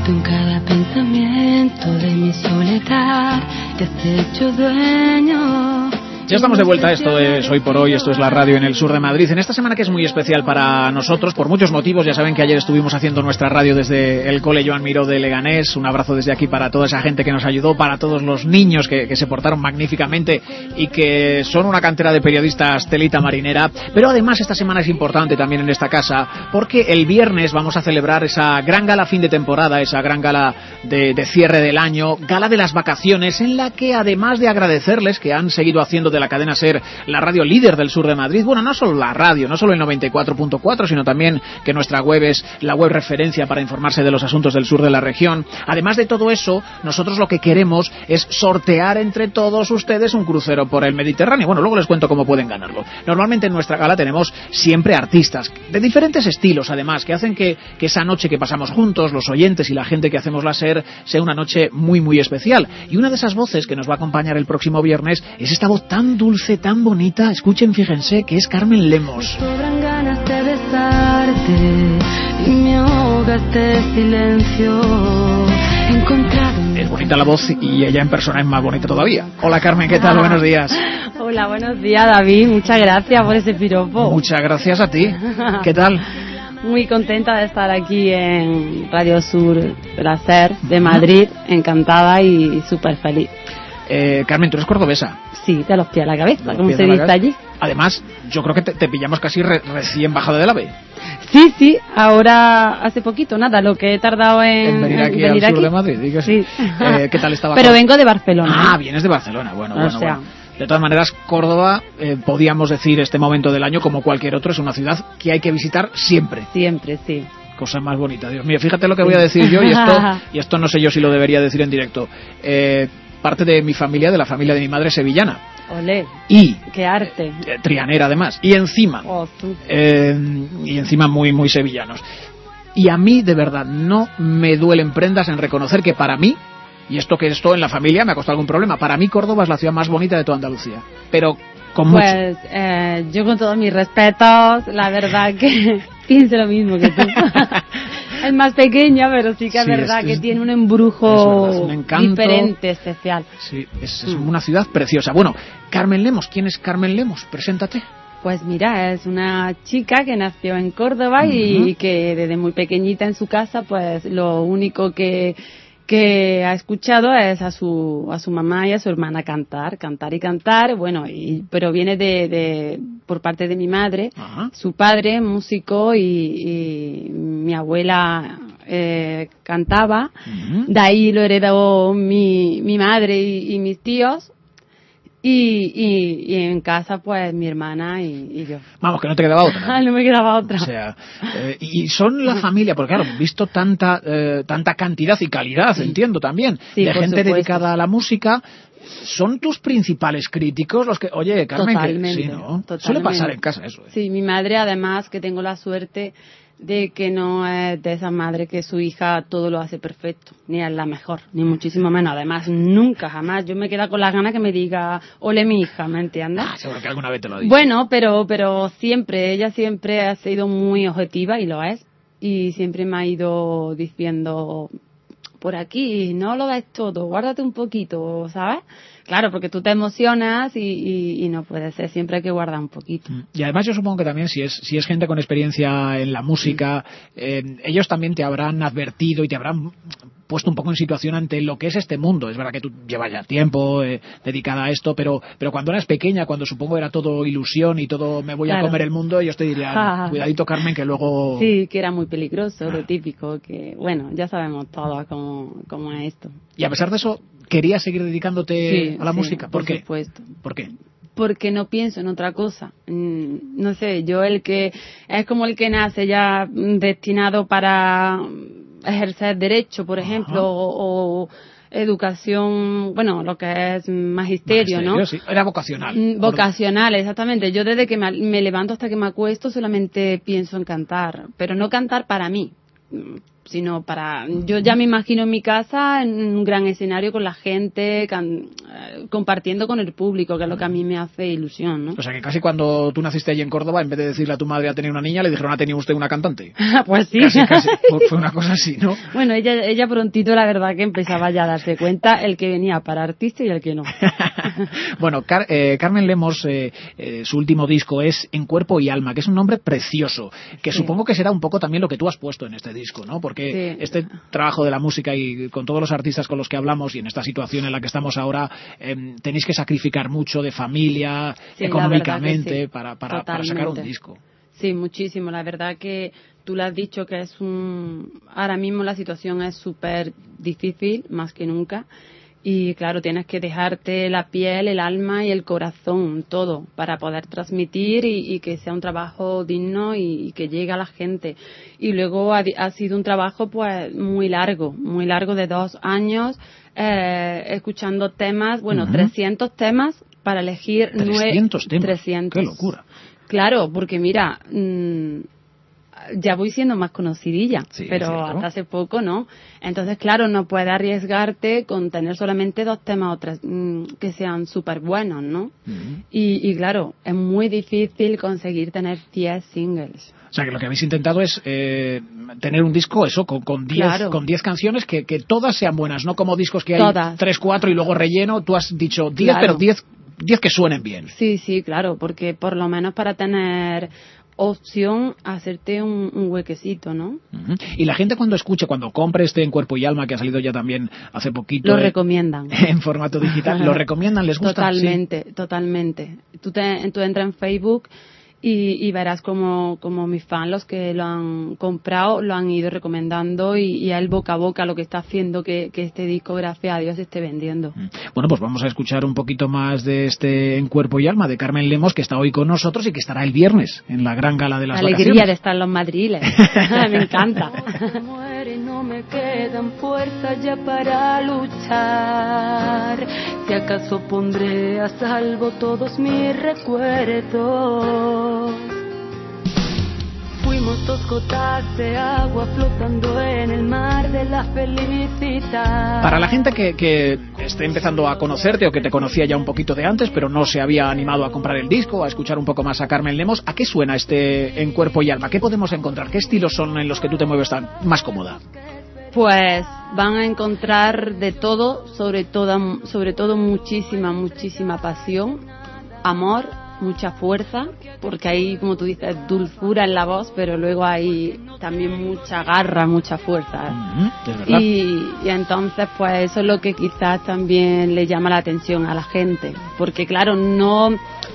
Tú en cada pensamiento de mi soledad te has hecho dueño. Ya estamos de vuelta, esto es Hoy por Hoy, esto es la radio en el sur de Madrid. En esta semana que es muy especial para nosotros, por muchos motivos. Ya saben que ayer estuvimos haciendo nuestra radio desde el Cole Joan Miró de Leganés. Un abrazo desde aquí para toda esa gente que nos ayudó, para todos los niños que se portaron magníficamente y que son una cantera de periodistas telita marinera. Pero además esta semana es importante también en esta casa, porque el viernes vamos a celebrar esa gran gala fin de temporada, esa gran gala de cierre del año, gala de las vacaciones, en la que además de agradecerles que han seguido haciendo de la cadena SER la radio líder del sur de Madrid, bueno, no solo la radio, no solo el 94.4, sino también que nuestra web es la web referencia para informarse de los asuntos del sur de la región. Además de todo eso, nosotros lo que queremos es sortear entre todos ustedes un crucero por el Mediterráneo. Bueno, luego les cuento cómo pueden ganarlo. Normalmente en nuestra gala tenemos siempre artistas de diferentes estilos, además, que hacen que esa noche que pasamos juntos, los oyentes y la gente que hacemos la SER, sea una noche muy, muy especial. Y una de esas voces que nos va a acompañar el próximo viernes es esta voz tan dulce, tan bonita, escuchen, fíjense, que es Carmen Lemos. Sobran ganas de besarte y me ahoga este silencio. Es bonita la voz y ella en persona es más bonita todavía. Hola Carmen, ¿qué tal? Buenos días. Hola, buenos días David, muchas gracias por ese piropo. Muchas gracias a ti. ¿Qué tal? Muy contenta de estar aquí en Radio Sur de la SER de Madrid, encantada y súper feliz. Carmen, tú eres cordobesa. Sí, de los pies a la cabeza, como se dice allí. Además, yo creo que te pillamos casi recién bajada del AVE. Sí, ahora hace poquito, nada, lo que he tardado en venir aquí al sur de Madrid. Digo, sí. ¿Qué tal estaba? Pero vengo de Barcelona. Vienes de Barcelona, bueno. De todas maneras, Córdoba, podíamos decir este momento del año, como cualquier otro, es una ciudad que hay que visitar siempre. Siempre, sí. Cosa más bonita, Dios mío. Fíjate lo que voy a decir yo, y esto no sé yo si lo debería decir en directo. Parte de mi familia, de la familia de mi madre, sevillana. Olé. Y qué arte. Trianera además. Y encima muy, muy sevillanos. Y a mí, de verdad, no me duelen prendas en reconocer que para mí, y esto en la familia me ha costado algún problema, para mí Córdoba es la ciudad más bonita de toda Andalucía. Pero con mucho. Yo con todos mis respetos, la verdad que pienso lo mismo que tú. Es más pequeña, pero sí que es verdad que tiene un embrujo un encanto diferente, especial. Sí, es una ciudad preciosa. Bueno, Carmen Lemos, ¿quién es Carmen Lemos? Preséntate. Pues mira, es una chica que nació en Córdoba y que desde muy pequeñita en su casa, pues lo único que ha escuchado es a su mamá y a su hermana cantar, bueno, pero viene por parte de mi madre. Ajá. Su padre, músico, y mi abuela cantaba. Uh-huh. De ahí lo heredó mi madre y mis tíos. Y en casa, pues, mi hermana y yo. Vamos, que no te quedaba otra. No me quedaba otra. O sea, y son la familia, porque claro, visto tanta cantidad y calidad, entiendo también, de gente supuesto. Dedicada a la música. ¿Son tus principales críticos los que, oye, Carmen, totalmente, sí, ¿no? Suele pasar en casa eso. Sí, mi madre, además, que tengo la suerte de que no es de esa madre que su hija todo lo hace perfecto, ni es la mejor, ni muchísimo menos. Además, nunca, jamás, yo me quedo con las ganas que me diga, ole mi hija, ¿me entiendes? Seguro que alguna vez te lo ha dicho. Bueno, pero ella siempre ha sido muy objetiva, y lo es, y siempre me ha ido diciendo, por aquí, no lo ves todo, guárdate un poquito, ¿sabes? Claro, porque tú te emocionas y no puede ser, siempre hay que guardar un poquito. Y además yo supongo que también si es gente con experiencia en la música, ellos también te habrán advertido y te habrán puesto un poco en situación ante lo que es este mundo. Es verdad que tú llevas ya tiempo dedicada a esto, pero cuando eras pequeña, cuando supongo era todo ilusión y todo me voy a comer el mundo, ellos te dirían, cuidadito Carmen, que luego... Sí, que era muy peligroso, lo típico, que bueno, ya sabemos todos cómo es esto. Y a pesar de eso, ¿querías seguir dedicándote a la música? ¿Por qué? Supuesto. ¿Por qué? Porque no pienso en otra cosa. No sé, yo es como el que nace ya destinado para ejercer derecho, por ejemplo, o educación, bueno, lo que es magisterio, ¿no? Sí, era vocacional. Vocacional, exactamente. Yo desde que me levanto hasta que me acuesto solamente pienso en cantar, pero no cantar para mí, sino yo ya me imagino en mi casa en un gran escenario con la gente compartiendo con el público, que es lo que a mí me hace ilusión, ¿no? O sea, que casi cuando tú naciste allí en Córdoba, en vez de decirle a tu madre a tener una niña, le dijeron, ¿ha tenido usted una cantante? Pues sí. Casi. Fue una cosa así, ¿no? Bueno, ella prontito, la verdad, que empezaba ya a darse cuenta el que venía para artista y el que no. Bueno, Carmen Lemos, su último disco es En Cuerpo y Alma, que es un nombre precioso, que supongo que será un poco también lo que tú has puesto en este disco, ¿no? Porque este trabajo de la música y con todos los artistas con los que hablamos y en esta situación en la que estamos ahora, tenéis que sacrificar mucho de familia, económicamente, para sacar un disco. Sí, muchísimo. La verdad que tú lo has dicho, que ahora mismo la situación es súper difícil, más que nunca. Y claro, tienes que dejarte la piel, el alma y el corazón, todo, para poder transmitir y que sea un trabajo digno y que llegue a la gente. Y luego ha sido un trabajo pues muy largo de 2 años, escuchando temas, 300 temas para elegir 300 temas. 300. ¡Qué locura! Claro, porque mira, ya voy siendo más conocidilla, pero hasta hace poco no. Entonces, claro, no puedes arriesgarte con tener solamente 2 temas o 3 que sean súper buenos, ¿no? Y claro, es muy difícil conseguir tener 10 singles. O sea, que lo que habéis intentado es tener un disco, eso, con 10 canciones que todas sean buenas, no como discos que hay todas. 3, 4 y luego relleno. Tú has dicho 10, pero 10 que suenen bien. Sí, claro, porque por lo menos para tener opción hacerte un huequecito, ¿no? Y la gente cuando compre este En Cuerpo y Alma, que ha salido ya también hace poquito, lo recomiendan en formato digital, ¿lo recomiendan? ¿Les gusta? Totalmente. Tú entras en Facebook y verás como mis fans, los que lo han comprado, lo han ido recomendando y el boca a boca lo que está haciendo que este disco, gracias a Dios, se esté vendiendo. Bueno, pues vamos a escuchar un poquito más de este En Cuerpo y Alma de Carmen Lemos, que está hoy con nosotros y que estará el viernes en la gran gala de las vacaciones. Alegría de estar en los madriles. Me encanta. No me quedan fuerzas ya para luchar. Si acaso pondré a salvo todos mis recuerdos. Fuimos 2 gotas de agua flotando en el mar de la felicidad. Para la gente que esté empezando a conocerte o que te conocía ya un poquito de antes, pero no se había animado a comprar el disco, a escuchar un poco más a Carmen Lemos, ¿a qué suena este En Cuerpo y Alma? ¿Qué podemos encontrar? ¿Qué estilos son en los que tú te mueves más cómoda? Pues van a encontrar de todo, sobre todo muchísima pasión, amor, mucha fuerza, porque hay, como tú dices, dulzura en la voz, pero luego hay también mucha garra, mucha fuerza. Y entonces, pues eso es lo que quizás también le llama la atención a la gente, porque claro, no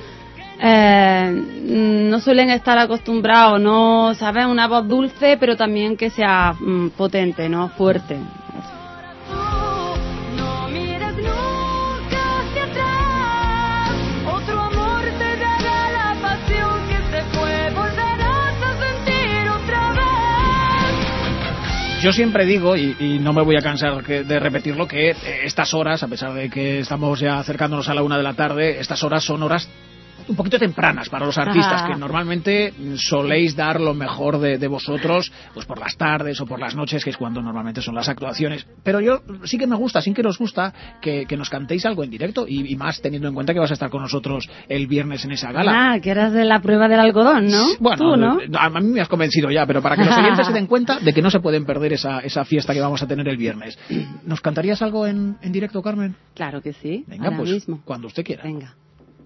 suelen estar acostumbrados, no saben, una voz dulce, pero también que sea potente, no fuerte. Yo siempre digo, y no me voy a cansar de repetirlo, que estas horas, a pesar de que estamos ya acercándonos a la 1 de la tarde, estas horas son horas un poquito tempranas para los artistas, que normalmente soléis dar lo mejor de vosotros pues por las tardes o por las noches, que es cuando normalmente son las actuaciones. Pero yo sí que me gusta, sí que nos gusta que nos cantéis algo en directo, y más teniendo en cuenta que vas a estar con nosotros el viernes en esa gala. Que eras de la prueba del algodón, ¿no? Bueno, ¿tú, no? A mí me has convencido ya, pero para que los oyentes se den cuenta de que no se pueden perder esa fiesta que vamos a tener el viernes. ¿Nos cantarías algo en directo, Carmen? Claro que sí. Venga, ahora pues mismo. Cuando usted quiera. Venga.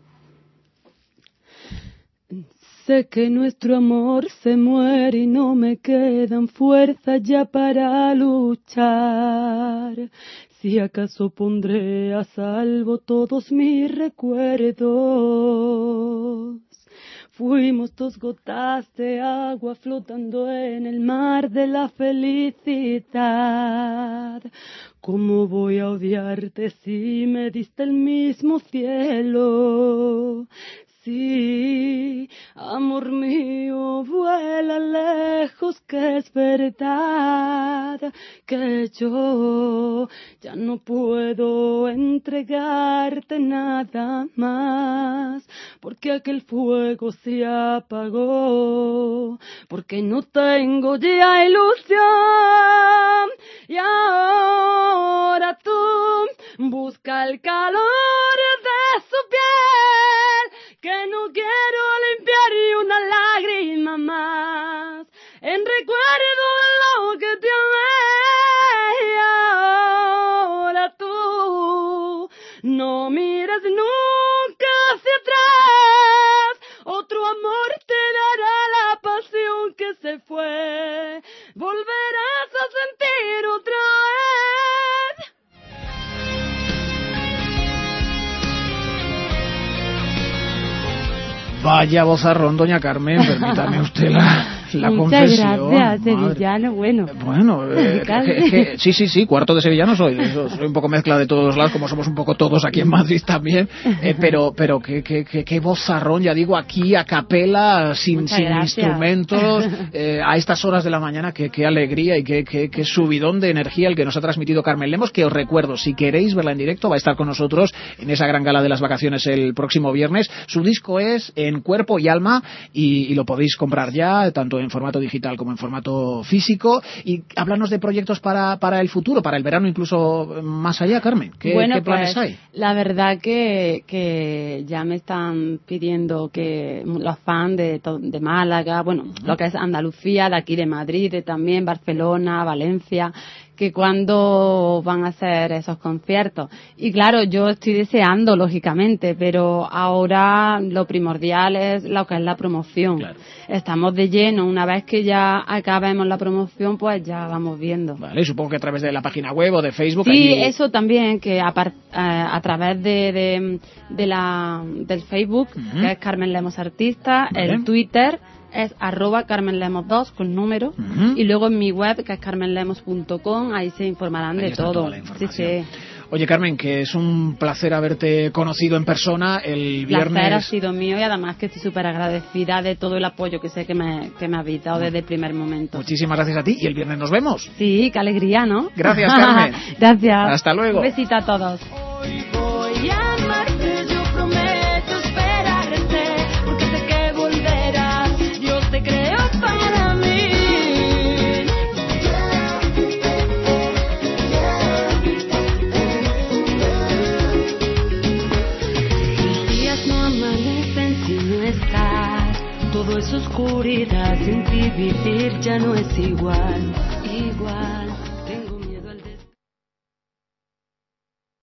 Sé que nuestro amor se muere y no me quedan fuerzas ya para luchar. Si acaso pondré a salvo todos mis recuerdos. Fuimos 2 gotas de agua flotando en el mar de la felicidad. ¿Cómo voy a odiarte si me diste el mismo cielo? Sí, amor mío, vuela lejos, que es verdad que yo ya no puedo entregarte nada más, porque aquel fuego se apagó, porque no tengo ya ilusión, y ahora tú busca el calor volverás a sentir otra vez. Vaya vozarrón, doña Carmen, permítame usted la Muchas confesión. gracias, sevillano, bueno. Bueno, sí, cuarto de sevillano soy un poco mezcla de todos lados, como somos un poco todos aquí en Madrid también, pero qué vozarrón, ya digo, aquí a capela, sin instrumentos, a estas horas de la mañana, qué alegría y qué subidón de energía el que nos ha transmitido Carmen Lemos, que os recuerdo, si queréis verla en directo, va a estar con nosotros en esa gran gala de las vacaciones el próximo viernes. Su disco es En Cuerpo y Alma y lo podéis comprar ya, tanto en formato digital como en formato físico. Y háblanos de proyectos para el futuro, para el verano, incluso más allá, Carmen. ¿Qué planes hay? La verdad que ya me están pidiendo que los fans de Málaga, lo que es Andalucía, de aquí de Madrid, de también Barcelona, Valencia, que cuando van a hacer esos conciertos. Y claro, yo estoy deseando, lógicamente, pero ahora lo primordial es lo que es la promoción. Claro. Estamos de lleno, una vez que ya acabemos la promoción, pues ya vamos viendo. Vale, supongo que a través de la página web o de Facebook. Sí, allí... eso también, que a través del Facebook, que es Carmen Lemos Artista, vale. El Twitter es @CarmenLemos2 con número, y luego en mi web, que es carmenlemos.com, ahí se informarán ahí de todo. Toda la información. Sí. Oye, Carmen, que es un placer haberte conocido en persona el viernes. El placer ha sido mío y además que estoy súper agradecida de todo el apoyo que sé que me habéis dado desde el primer momento. Muchísimas gracias a ti y el viernes nos vemos. Sí, qué alegría, ¿no? Gracias, Carmen. Gracias. Hasta luego. Un besito a todos. Hoy voy a amarte, yo prometo esperarte, porque sé que volverás, yo te creo para mí. Todo es oscuridad, sin ti vivir ya no es igual.